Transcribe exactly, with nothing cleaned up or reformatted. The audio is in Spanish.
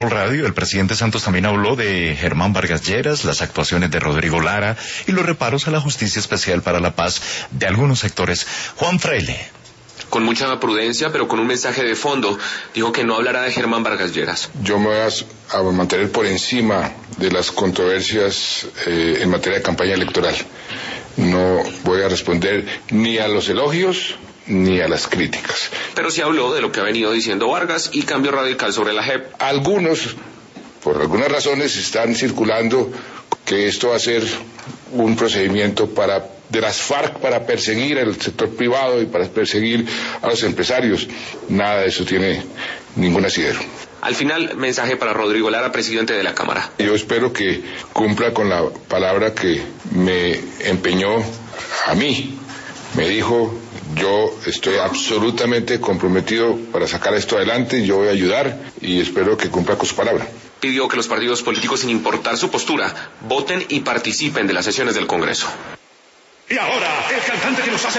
Radio, el presidente Santos también habló de Germán Vargas Lleras, las actuaciones de Rodrigo Lara y los reparos a la Justicia Especial para la Paz de algunos sectores. Juan Fraile. Con mucha prudencia, pero con un mensaje de fondo, dijo que no hablará de Germán Vargas Lleras. Yo me voy a, a mantener por encima de las controversias eh, en materia de campaña electoral. No voy a responder ni a los elogios ni a las críticas. Pero sí habló de lo que ha venido diciendo Vargas y cambio radical sobre la J E P. Algunos, por algunas razones, están circulando que esto va a ser un procedimiento para de las FARC para perseguir al sector privado y para perseguir a los empresarios. Nada de eso tiene ningún asidero. Al final, mensaje para Rodrigo Lara, presidente de la Cámara. Yo espero que cumpla con la palabra que me empeñó a mí. Me dijo: yo estoy absolutamente comprometido para sacar esto adelante, yo voy a ayudar y espero que cumpla con su palabra. Pidió que los partidos políticos, sin importar su postura, voten y participen de las sesiones del Congreso. Y ahora, el cantante que nos hace